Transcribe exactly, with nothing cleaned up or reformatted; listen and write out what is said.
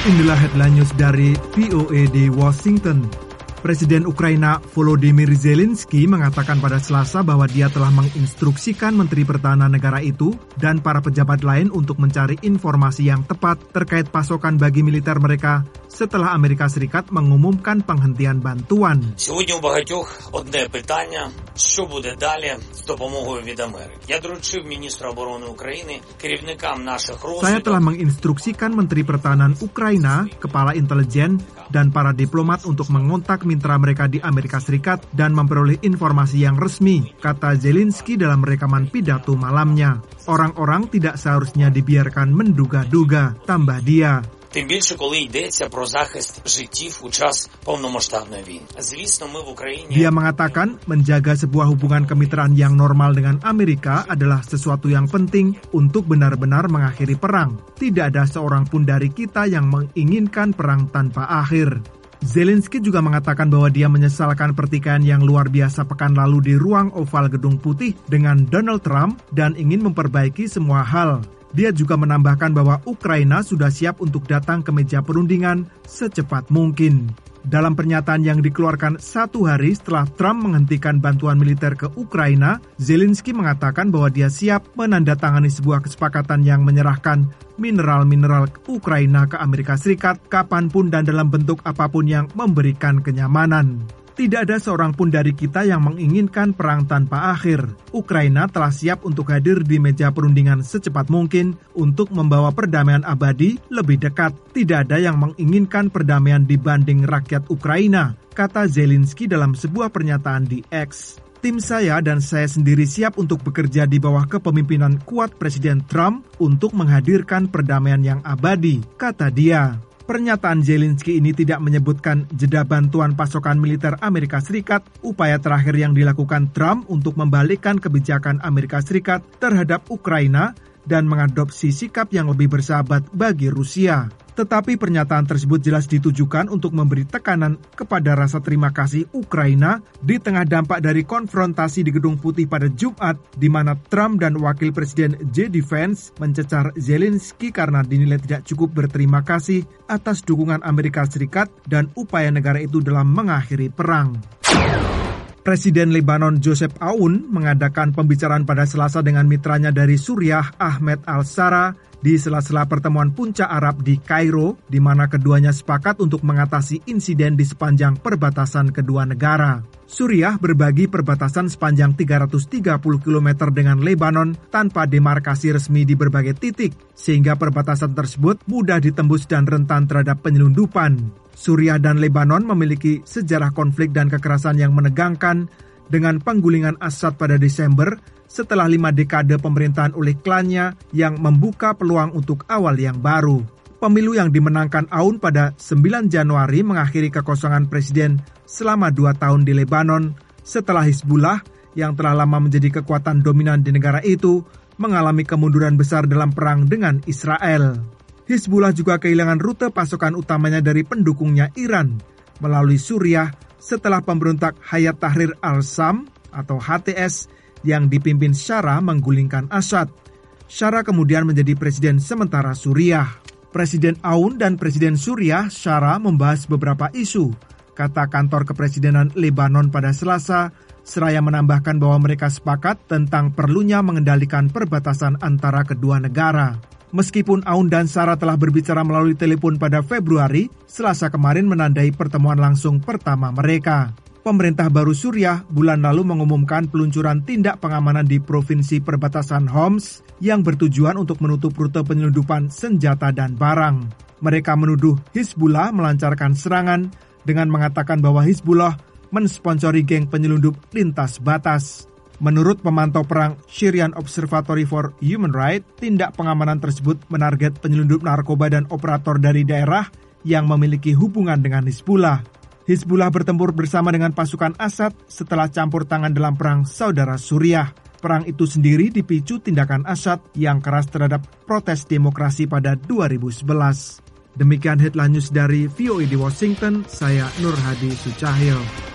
Inilah headline news dari V O A di Washington. Presiden Ukraina Volodymyr Zelensky mengatakan pada Selasa bahwa dia telah menginstruksikan Menteri Pertahanan negara itu dan para pejabat lain untuk mencari informasi yang tepat terkait pasokan bagi militer mereka setelah Amerika Serikat mengumumkan penghentian bantuan. Сьогодні у багатьох одне питання, що буде далі з допомогою від Америки. Я доручив міністру оборони України, керівникам наших розвідок. Saya telah menginstruksikan Menteri Pertahanan Ukraina, kepala intelijen, dan para diplomat untuk mengontak mitra mereka di Amerika Serikat dan memperoleh informasi yang resmi, kata Zelensky dalam rekaman pidato malamnya. Orang-orang tidak seharusnya dibiarkan menduga-duga, tambah dia. Тим більше, коли йдеться про захист життів у час повномасштабної війни. Звісно, ми в Україні... Dia mengatakan menjaga sebuah hubungan kemitraan yang normal dengan Amerika adalah sesuatu yang penting untuk benar-benar mengakhiri perang. Tidak ada seorang pun dari kita yang menginginkan perang tanpa akhir. Zelensky juga mengatakan bahwa dia menyesalkan pertikaian yang luar biasa pekan lalu di ruang oval Gedung Putih dengan Donald Trump dan ingin memperbaiki semua hal. Dia juga menambahkan bahwa Ukraina sudah siap untuk datang ke meja perundingan secepat mungkin. Dalam pernyataan yang dikeluarkan satu hari setelah Trump menghentikan bantuan militer ke Ukraina, Zelensky mengatakan bahwa dia siap menandatangani sebuah kesepakatan yang menyerahkan mineral-mineral Ukraina ke Amerika Serikat kapanpun dan dalam bentuk apapun yang memberikan kenyamanan. Tidak ada seorang pun dari kita yang menginginkan perang tanpa akhir. Ukraina telah siap untuk hadir di meja perundingan secepat mungkin untuk membawa perdamaian abadi lebih dekat. Tidak ada yang menginginkan perdamaian dibanding rakyat Ukraina, kata Zelensky dalam sebuah pernyataan di X. Tim saya dan saya sendiri siap untuk bekerja di bawah kepemimpinan kuat Presiden Trump untuk menghadirkan perdamaian yang abadi, kata dia. Pernyataan Zelensky ini tidak menyebutkan jeda bantuan pasokan militer Amerika Serikat, upaya terakhir yang dilakukan Trump untuk membalikkan kebijakan Amerika Serikat terhadap Ukraina dan mengadopsi sikap yang lebih bersahabat bagi Rusia. Tetapi pernyataan tersebut jelas ditujukan untuk memberi tekanan kepada rasa terima kasih Ukraina di tengah dampak dari konfrontasi di Gedung Putih pada Jumat, di mana Trump dan Wakil Presiden J D Vance mencecar Zelensky karena dinilai tidak cukup berterima kasih atas dukungan Amerika Serikat dan upaya negara itu dalam mengakhiri perang. Presiden Lebanon Joseph Aoun mengadakan pembicaraan pada Selasa dengan mitranya dari Suriah Ahmed Al-Shara di sela-sela pertemuan puncak Arab di Kairo, di mana keduanya sepakat untuk mengatasi insiden di sepanjang perbatasan kedua negara. Suriah berbagi perbatasan sepanjang tiga ratus tiga puluh kilometer dengan Lebanon tanpa demarkasi resmi di berbagai titik, sehingga perbatasan tersebut mudah ditembus dan rentan terhadap penyelundupan. Suriah dan Lebanon memiliki sejarah konflik dan kekerasan yang menegangkan dengan penggulingan Assad pada Desember setelah lima dekade pemerintahan oleh klannya yang membuka peluang untuk awal yang baru. Pemilu yang dimenangkan Aoun pada sembilan Januari mengakhiri kekosongan presiden selama dua tahun di Lebanon setelah Hizbullah yang telah lama menjadi kekuatan dominan di negara itu mengalami kemunduran besar dalam perang dengan Israel. Hizbullah juga kehilangan rute pasokan utamanya dari pendukungnya Iran melalui Suriah setelah pemberontak Hayat Tahrir al-Sham atau H T S yang dipimpin Shara menggulingkan Assad. Shara kemudian menjadi presiden sementara Suriah. Presiden Aoun dan Presiden Suriah Shara membahas beberapa isu, kata kantor kepresidenan Lebanon pada Selasa, seraya menambahkan bahwa mereka sepakat tentang perlunya mengendalikan perbatasan antara kedua negara. Meskipun Aoun dan Shara telah berbicara melalui telepon pada Februari, Selasa kemarin menandai pertemuan langsung pertama mereka. Pemerintah baru Suriah bulan lalu mengumumkan peluncuran tindak pengamanan di provinsi perbatasan Homs yang bertujuan untuk menutup rute penyelundupan senjata dan barang. Mereka menuduh Hizbullah melancarkan serangan dengan mengatakan bahwa Hizbullah mensponsori geng penyelundup lintas batas. Menurut pemantau perang Syrian Observatory for Human Rights, tindak pengamanan tersebut menarget penyelundup narkoba dan operator dari daerah yang memiliki hubungan dengan Hizbullah. Hizbullah bertempur bersama dengan pasukan Assad setelah campur tangan dalam perang saudara Suriah. Perang itu sendiri dipicu tindakan Assad yang keras terhadap protes demokrasi pada dua ribu sebelas. Demikian headline news dari V O A di Washington, saya Nur Hadi Sucahyo.